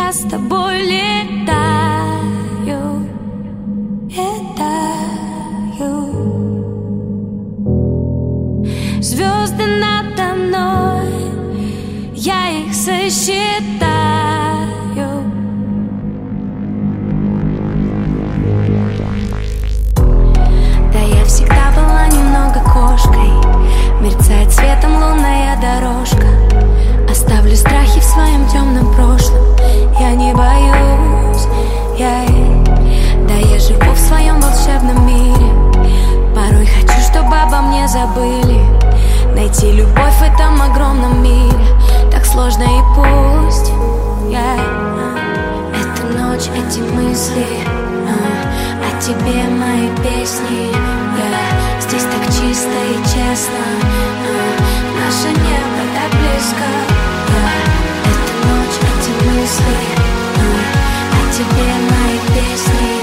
я с тобой летаю, летаю. Звезды надо мной, я их сосчитаю. Да, я всегда была немного кошкой, мерцает светом лунная дорожка. Оставлю страхи в своем темном прошлом, я не боюсь, да, я живу в своем волшебном мире. Порой хочу, чтобы обо мне забыли. Найти любовь в этом огромном мире так сложно, и пусть эта ночь, эти мысли, о тебе мои песни. Здесь так чисто и честно, наше небо так близко. Эта ночь, эти мысли, о тебе мои песни.